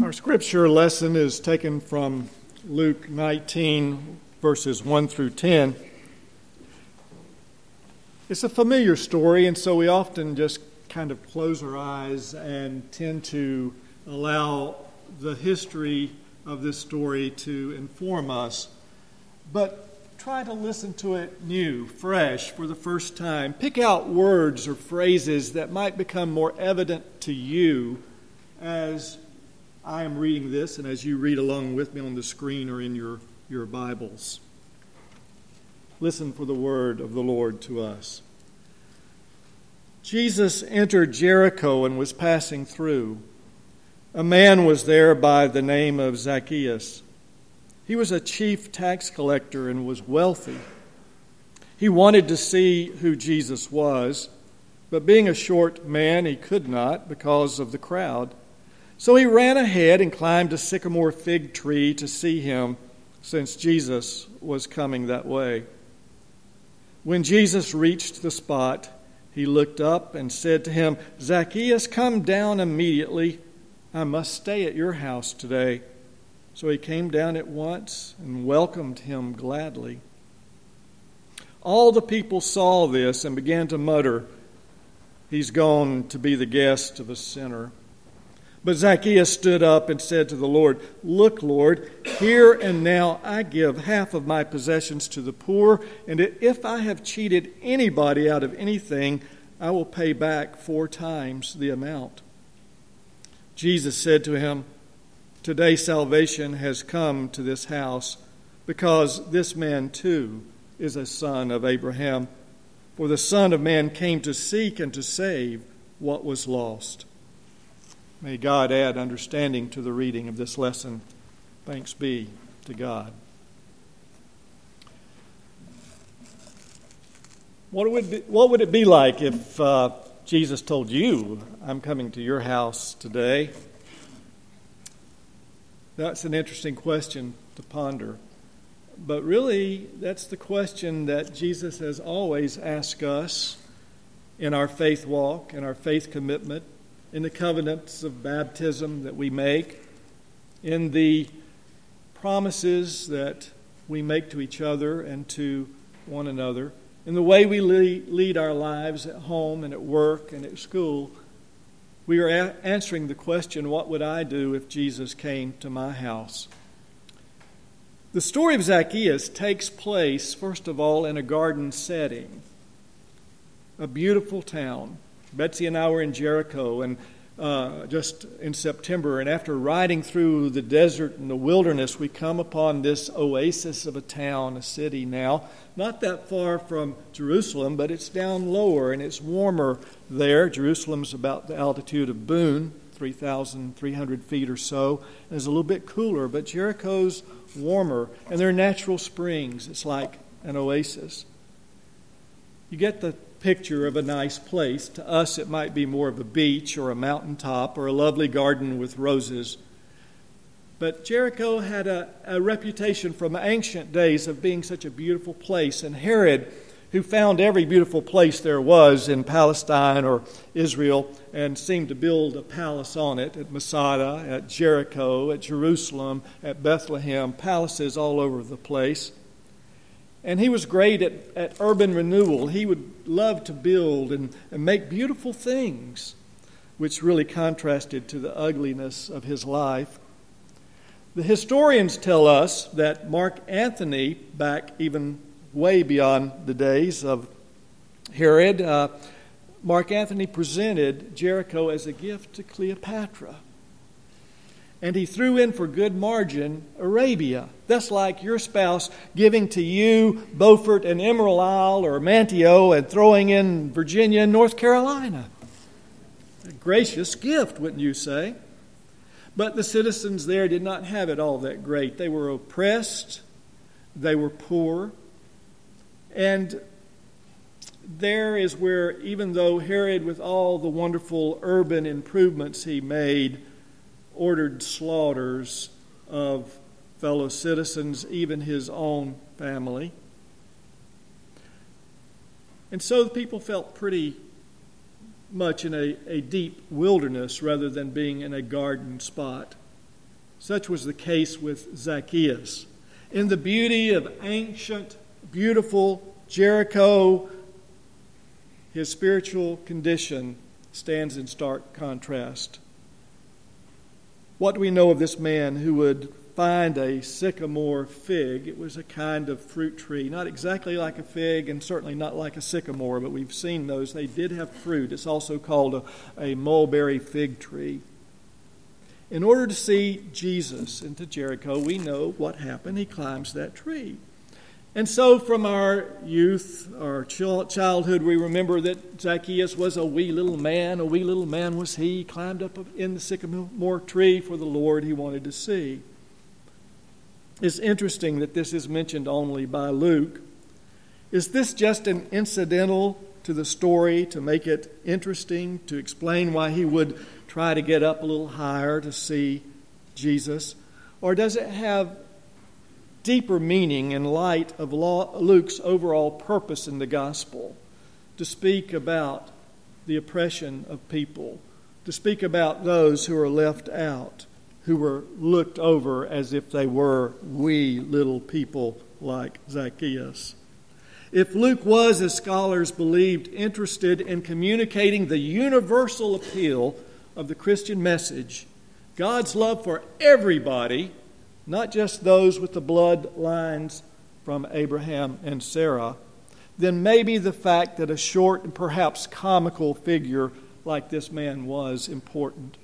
Our scripture lesson is taken from Luke 19, verses 1 through 10. It's a familiar story, and so we often just kind of close our eyes and tend to allow the history of this story to inform us. But try to listen to it new, fresh, for the first time. Pick out words or phrases that might become more evident to you as I am reading this and as you read along with me on the screen or in your Bibles. Listen for the word of the Lord to us. Jesus entered Jericho and was passing through. A man was there by the name of Zacchaeus. He was a chief tax collector and was wealthy. He wanted to see who Jesus was, but being a short man, he could not because of the crowd. So he ran ahead and climbed a sycamore fig tree to see him, since Jesus was coming that way. When Jesus reached the spot, he looked up and said to him, "Zacchaeus, come down immediately. I must stay at your house today." So he came down at once and welcomed him gladly. All the people saw this and began to mutter, "He's gone to be the guest of a sinner." But Zacchaeus stood up and said to the Lord, "Look, Lord, here and now I give half of my possessions to the poor, and if I have cheated anybody out of anything, I will pay back 4 times the amount." Jesus said to him, "Today salvation has come to this house, because this man too is a son of Abraham. For the Son of Man came to seek and to save what was lost." May God add understanding to the reading of this lesson. Thanks be to God. What would it be like if Jesus told you, "I'm coming to your house today"? That's an interesting question to ponder. But really, that's the question that Jesus has always asked us in our faith walk, in our faith commitment, in the covenants of baptism that we make, in the promises that we make to each other and to one another, in the way we lead our lives at home and at work and at school. We are answering the question, what would I do if Jesus came to my house? The story of Zacchaeus takes place, first of all, in a garden setting, a beautiful town. Betsy and I were in Jericho and just in September, and after riding through the desert and the wilderness, we come upon this oasis of a town, a city now, not that far from Jerusalem, but it's down lower and it's warmer there. Jerusalem's about the altitude of Boone, 3,300 feet or so, and it's a little bit cooler, but Jericho's warmer, and there are natural springs. It's like an oasis. You get the picture of a nice place. To us, it might be more of a beach or a mountaintop or a lovely garden with roses. But Jericho had a reputation from ancient days of being such a beautiful place. And Herod, who found every beautiful place there was in Palestine or Israel and seemed to build a palace on it, at Masada, at Jericho, at Jerusalem, at Bethlehem, palaces all over the place. And he was great at urban renewal. He would love to build and make beautiful things, which really contrasted to the ugliness of his life. The historians tell us that Mark Antony, back even way beyond the days of Herod, Mark Antony presented Jericho as a gift to Cleopatra. And he threw in for good margin Arabia. That's like your spouse giving to you Beaufort and Emerald Isle or Manteo and throwing in Virginia and North Carolina. A gracious gift, wouldn't you say? But the citizens there did not have it all that great. They were oppressed. They were poor. And there is where, even though Herod, with all the wonderful urban improvements he made, ordered slaughters of fellow citizens, even his own family. And so the people felt pretty much in a deep wilderness rather than being in a garden spot. Such was the case with Zacchaeus. In the beauty of ancient, beautiful Jericho, his spiritual condition stands in stark contrast. What do we know of this man who would find a sycamore fig? It was a kind of fruit tree, not exactly like a fig and certainly not like a sycamore, but we've seen those. They did have fruit. It's also called a mulberry fig tree. In order to see Jesus into Jericho, we know what happened. He climbs that tree. And so from our youth, our childhood, we remember that Zacchaeus was a wee little man. A wee little man was he. He climbed up in the sycamore tree for the Lord he wanted to see. It's interesting that this is mentioned only by Luke. Is this just an incidental to the story to make it interesting, to explain why he would try to get up a little higher to see Jesus? Or does it have deeper meaning in light of Luke's overall purpose in the gospel, to speak about the oppression of people, to speak about those who are left out, who were looked over as if they were wee little people like Zacchaeus? If Luke was, as scholars believed, interested in communicating the universal appeal of the Christian message, God's love for everybody, not just those with the bloodlines from Abraham and Sarah, then maybe the fact that a short and perhaps comical figure like this man was important.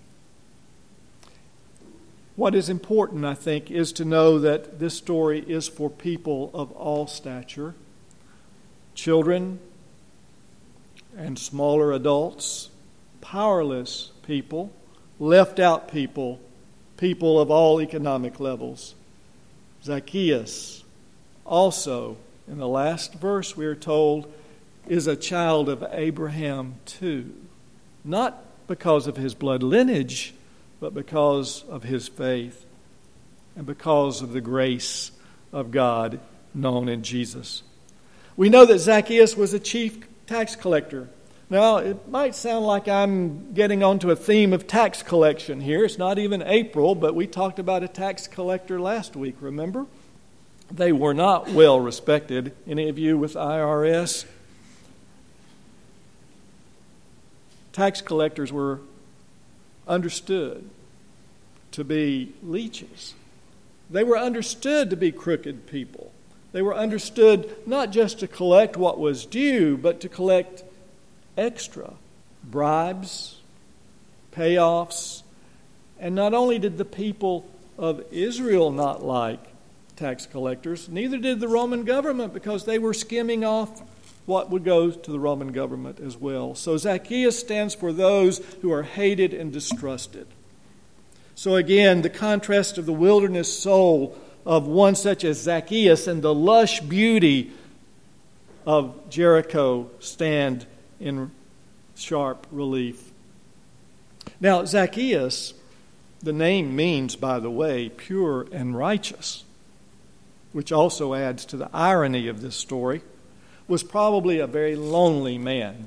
What is important, I think, is to know that this story is for people of all stature, children and smaller adults, powerless people, left out people, people of all economic levels. Zacchaeus also, in the last verse we are told, is a child of Abraham too. Not because of his blood lineage, but because of his faith and because of the grace of God known in Jesus. We know that Zacchaeus was a chief tax collector. Now, it might sound like I'm getting onto a theme of tax collection here. It's not even April, but we talked about a tax collector last week, remember? They were not well respected. Any of you with IRS? Tax collectors were understood to be leeches. They were understood to be crooked people. They were understood not just to collect what was due, but to collect extra bribes, payoffs. And not only did the people of Israel not like tax collectors, neither did the Roman government, because they were skimming off what would go to the Roman government as well. So Zacchaeus stands for those who are hated and distrusted. So again, the contrast of the wilderness soul of one such as Zacchaeus and the lush beauty of Jericho stand in sharp relief. Now, Zacchaeus, the name means, by the way, pure and righteous, which also adds to the irony of this story, was probably a very lonely man.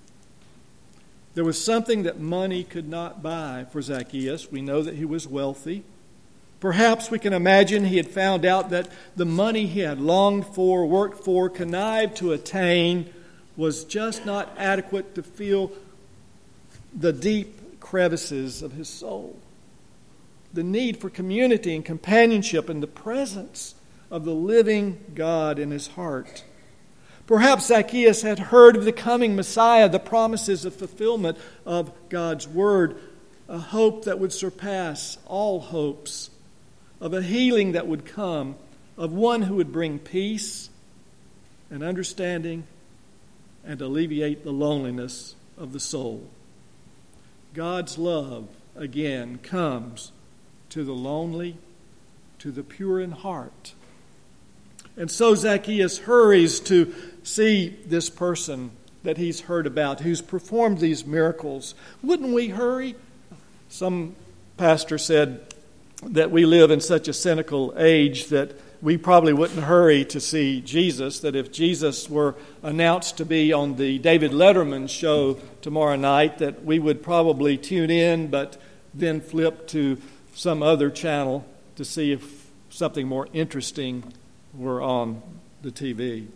There was something that money could not buy for Zacchaeus. We know that he was wealthy. Perhaps we can imagine he had found out that the money he had longed for, worked for, connived to attain was just not adequate to fill the deep crevices of his soul. The need for community and companionship and the presence of the living God in his heart. Perhaps Zacchaeus had heard of the coming Messiah, the promises of fulfillment of God's word, a hope that would surpass all hopes, of a healing that would come, of one who would bring peace and understanding and alleviate the loneliness of the soul. God's love, again, comes to the lonely, to the pure in heart. And so Zacchaeus hurries to see this person that he's heard about, who's performed these miracles. Wouldn't we hurry? Some pastor said that we live in such a cynical age that we probably wouldn't hurry to see Jesus, that if Jesus were announced to be on the David Letterman show tomorrow night, that we would probably tune in, but then flip to some other channel to see if something more interesting were on the TV.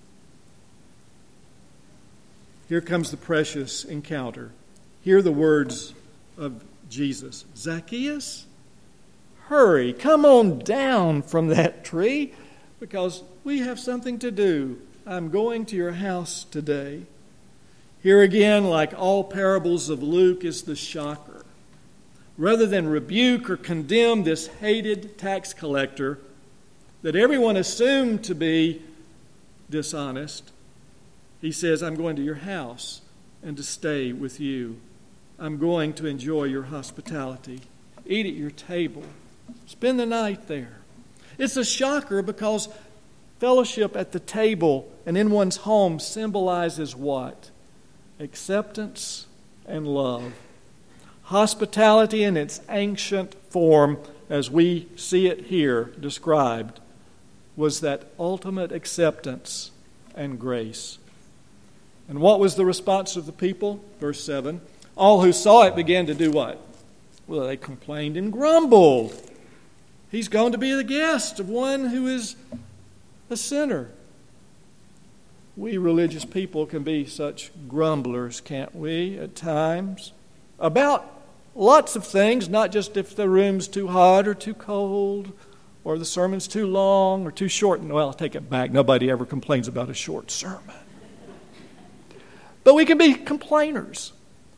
Here comes the precious encounter. Hear the words of Jesus. Zacchaeus, hurry, come on down from that tree, because we have something to do. I'm going to your house today. Here again, like all parables of Luke, is the shocker. Rather than rebuke or condemn this hated tax collector that everyone assumed to be dishonest, he says, I'm going to your house and to stay with you. I'm going to enjoy your hospitality, eat at your table, spend the night there. It's a shocker because fellowship at the table and in one's home symbolizes what? Acceptance and love. Hospitality in its ancient form, as we see it here described, was that ultimate acceptance and grace. And what was the response of the people? Verse 7. All who saw it began to do what? Well, they complained and grumbled. He's going to be the guest of one who is a sinner. We religious people can be such grumblers, can't we, at times? About lots of things, not just if the room's too hot or too cold, or the sermon's too long or too short. Well, I'll take it back. Nobody ever complains about a short sermon. But we can be complainers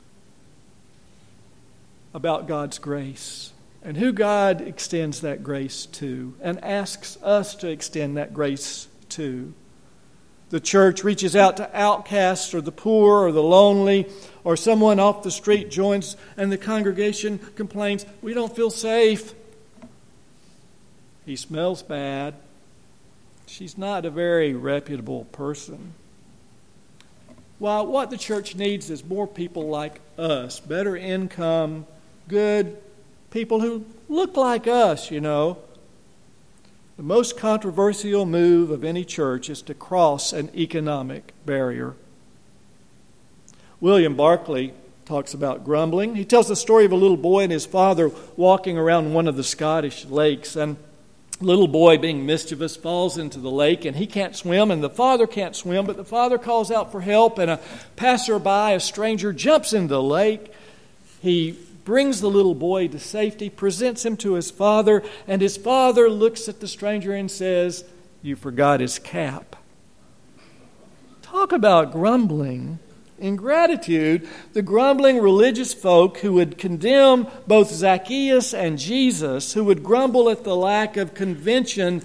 about God's grace and who God extends that grace to and asks us to extend that grace to. The church reaches out to outcasts or the poor or the lonely, or someone off the street joins and the congregation complains, we don't feel safe. He smells bad. She's not a very reputable person. While what the church needs is more people like us, better income, good people who look like us, you know. The most controversial move of any church is to cross an economic barrier. William Barclay talks about grumbling. He tells the story of a little boy and his father walking around one of the Scottish lakes, and the little boy, being mischievous, falls into the lake, and he can't swim, and the father can't swim, but the father calls out for help, and a passerby, a stranger, jumps into the lake. He brings the little boy to safety, presents him to his father, and his father looks at the stranger and says, "You forgot his cap." Talk about grumbling. Ingratitude, the grumbling religious folk who would condemn both Zacchaeus and Jesus, who would grumble at the lack of convention,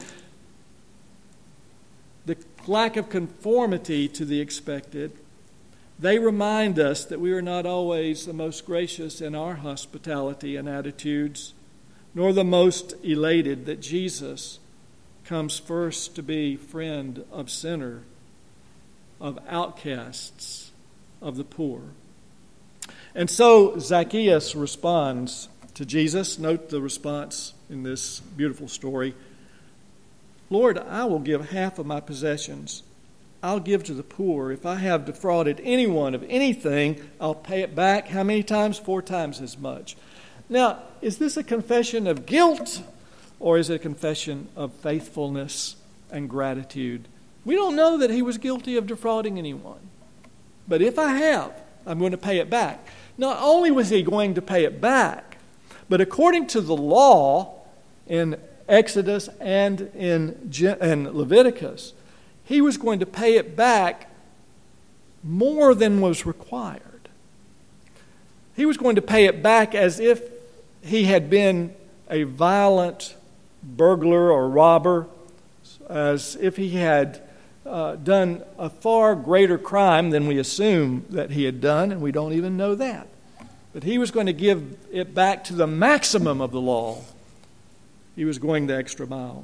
the lack of conformity to the expected, they remind us that we are not always the most gracious in our hospitality and attitudes, nor the most elated that Jesus comes first to be friend of sinner, of outcasts, of the poor. And so Zacchaeus responds to Jesus. Note the response in this beautiful story. "Lord, I will give half of my possessions. I'll give to the poor. If I have defrauded anyone of anything, I'll pay it back." How many times? 4 times as much. Now, is this a confession of guilt, or is it a confession of faithfulness and gratitude? We don't know that he was guilty of defrauding anyone. But if I have, I'm going to pay it back. Not only was he going to pay it back, but according to the law in Exodus and in Leviticus, he was going to pay it back more than was required. He was going to pay it back as if he had been a violent burglar or robber, as if he had done a far greater crime than we assume that he had done, and we don't even know that. But he was going to give it back to the maximum of the law. He was going the extra mile.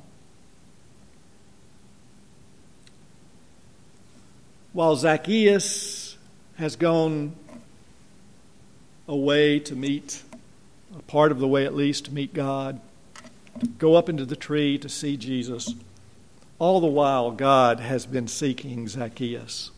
While Zacchaeus has gone away to meet, a part of the way at least, to meet God, to go up into the tree to see Jesus, all the while, God has been seeking Zacchaeus.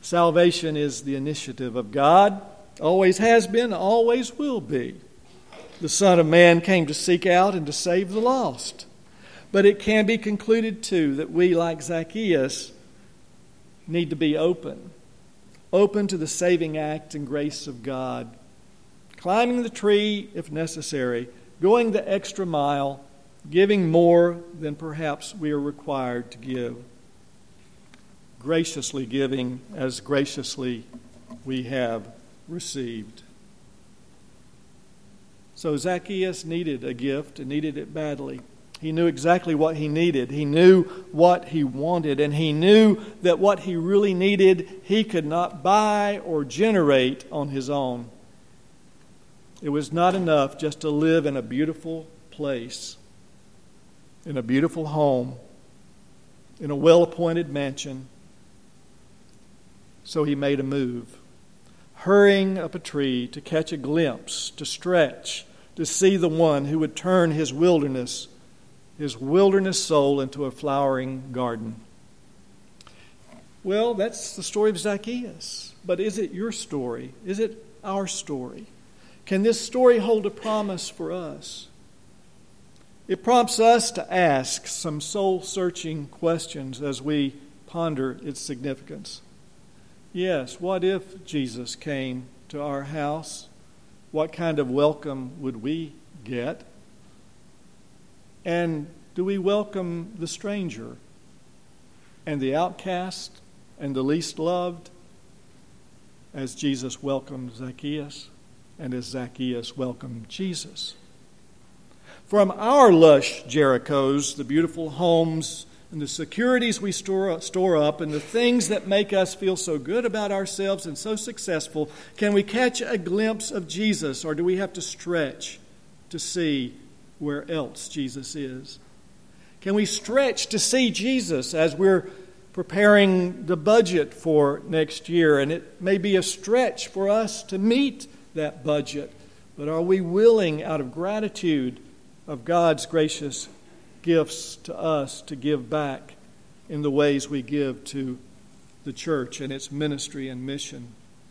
Salvation is the initiative of God, always has been, always will be. The Son of Man came to seek out and to save the lost. But it can be concluded, too, that we, like Zacchaeus, need to be open to the saving act and grace of God, climbing the tree if necessary, going the extra mile, giving more than perhaps we are required to give, graciously giving as graciously we have received. So Zacchaeus needed a gift and needed it badly. He knew exactly what he needed. He knew what he wanted, and he knew that what he really needed he could not buy or generate on his own. It was not enough just to live in a beautiful place, in a beautiful home, in a well-appointed mansion. So he made a move, hurrying up a tree to catch a glimpse, to stretch, to see the one who would turn his wilderness soul into a flowering garden. Well, that's the story of Zacchaeus. But is it your story? Is it our story? Can this story hold a promise for us? It prompts us to ask some soul-searching questions as we ponder its significance. Yes, what if Jesus came to our house? What kind of welcome would we get? And do we welcome the stranger and the outcast and the least loved as Jesus welcomed Zacchaeus and as Zacchaeus welcomed Jesus? From our lush Jerichos, the beautiful homes and the securities we store up and the things that make us feel so good about ourselves and so successful, can we catch a glimpse of Jesus, or do we have to stretch to see where else Jesus is? Can we stretch to see Jesus as we're preparing the budget for next year? And it may be a stretch for us to meet that budget, but are we willing, out of gratitude of God's gracious gifts to us, to give back in the ways we give to the church and its ministry and mission?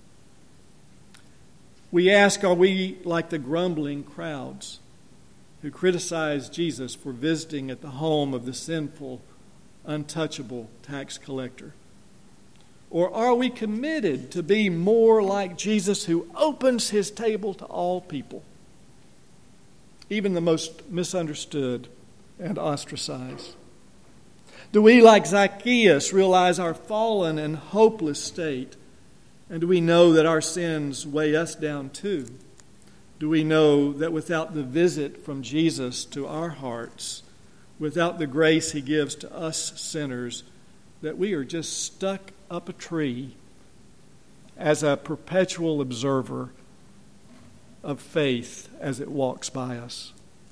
We ask, are we like the grumbling crowds who criticized Jesus for visiting at the home of the sinful, untouchable tax collector? Or are we committed to be more like Jesus, who opens his table to all people, even the most misunderstood and ostracized? Do we, like Zacchaeus, realize our fallen and hopeless state? And do we know that our sins weigh us down too? Do we know that without the visit from Jesus to our hearts, without the grace he gives to us sinners, that we are just stuck up a tree as a perpetual observer of faith as it walks by us?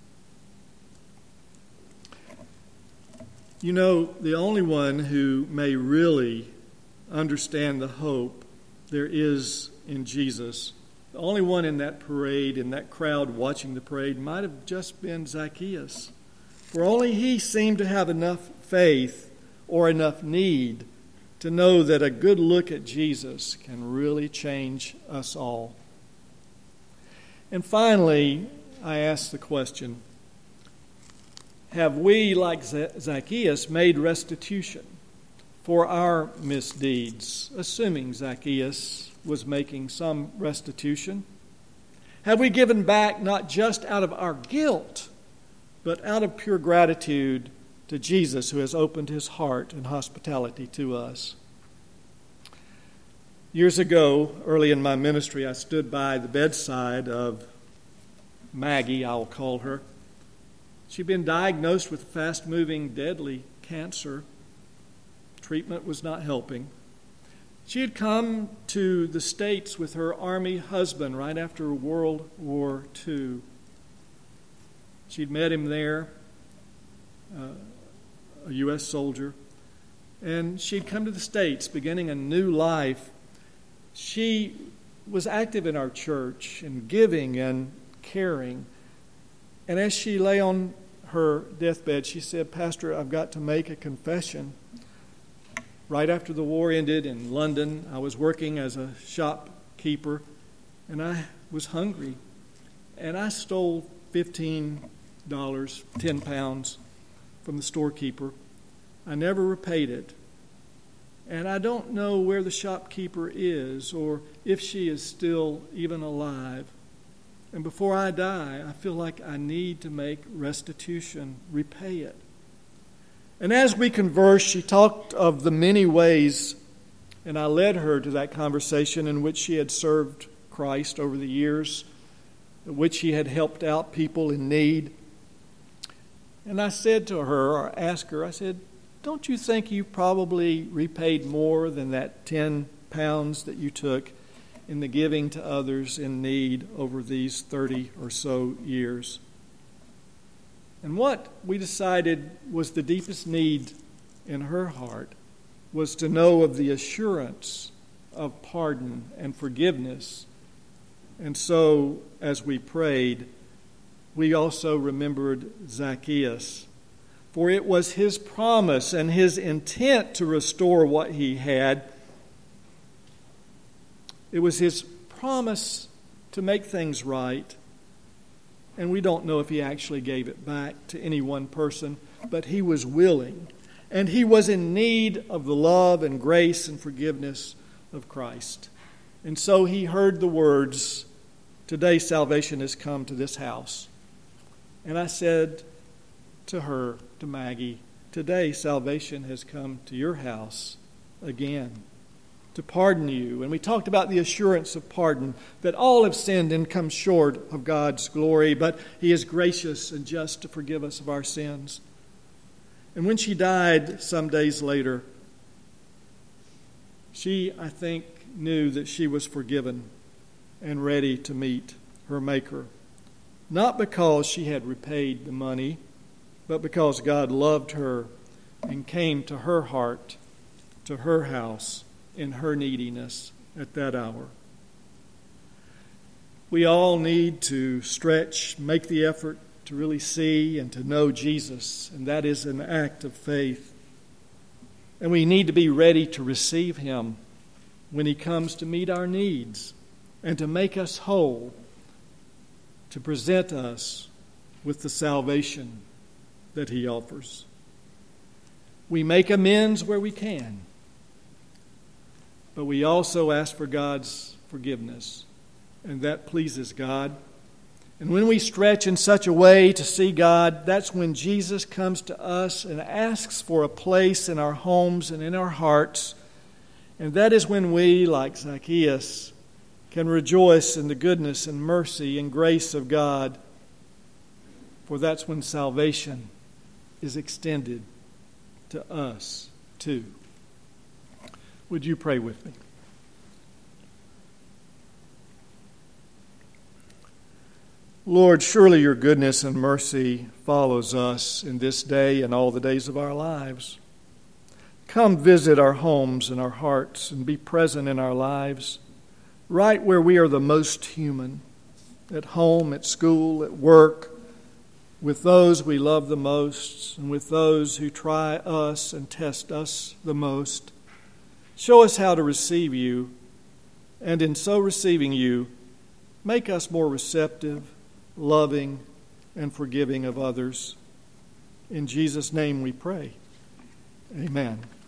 You know, the only one who may really understand the hope there is in Jesus, the only one in that parade, in that crowd watching the parade, might have just been Zacchaeus. For only he seemed to have enough faith or enough need to know that a good look at Jesus can really change us all. And finally, I ask the question, have we, like Zacchaeus, made restitution for our misdeeds, assuming Zacchaeus was making some restitution? Have we given back not just out of our guilt, but out of pure gratitude to Jesus, who has opened his heart and hospitality to us? Years ago, early in my ministry, I stood by the bedside of Maggie, I'll call her. She'd been diagnosed with fast-moving, deadly cancer. Treatment was not helping. She had come to the States with her Army husband right after World War II. She'd met him there, a U.S. soldier, and she'd come to the States beginning a new life. She was active in our church and giving and caring. And as she lay on her deathbed, she said, "Pastor, I've got to make a confession." Right after the war ended in London, I was working as a shopkeeper, and I was hungry. and I stole $15, 10 pounds from the storekeeper. I never repaid it. And I don't know where the shopkeeper is or if she is still even alive. And before I die, I feel like I need to make restitution, repay it. And as we conversed, she talked of the many ways, and I led her to that conversation in which she had served Christ over the years, in which she had helped out people in need. And I said to her, or asked her, I said, don't you think you probably repaid more than that 10 pounds that you took in the giving to others in need over these 30 or so years? And what we decided was the deepest need in her heart was to know of the assurance of pardon and forgiveness. And so, as we prayed, we also remembered Zacchaeus. For it was his promise and his intent to restore what he had. It was his promise to make things right. And we don't know if he actually gave it back to any one person, but he was willing. And he was in need of the love and grace and forgiveness of Christ. And so he heard the words, "Today salvation has come to this house." And I said to her, to Maggie, "Today salvation has come to your house again, to pardon you." And we talked about the assurance of pardon, that all have sinned and come short of God's glory, but he is gracious and just to forgive us of our sins. And when she died some days later, she, I think, knew that she was forgiven and ready to meet her Maker. Not because she had repaid the money, but because God loved her and came to her heart, to her house, in her neediness at that hour. We all need to stretch, make the effort to really see and to know Jesus, and that is an act of faith. And we need to be ready to receive him when he comes to meet our needs and to make us whole, to present us with the salvation that he offers. We make amends where we can, but we also ask for God's forgiveness, and that pleases God. And when we stretch in such a way to see God, that's when Jesus comes to us and asks for a place in our homes and in our hearts. And that is when we, like Zacchaeus, can rejoice in the goodness and mercy and grace of God. For that's when salvation is extended to us too. Would you pray with me? Lord, surely your goodness and mercy follows us in this day and all the days of our lives. Come visit our homes and our hearts and be present in our lives, right where we are the most human, at home, at school, at work, with those we love the most and with those who try us and test us the most. Show us how to receive you, and in so receiving you, make us more receptive, loving, and forgiving of others. In Jesus' name we pray. Amen.